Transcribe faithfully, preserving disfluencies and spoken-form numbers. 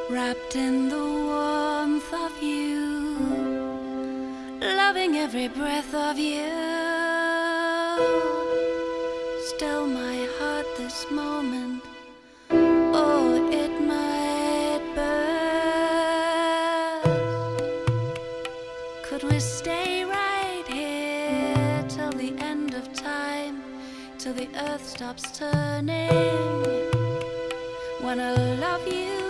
wrapped in the warmth of you, loving every breath of you. Still my heart this moment, oh, it might burst. Could we stay right here till the end of time, till the earth stops turning? When I love you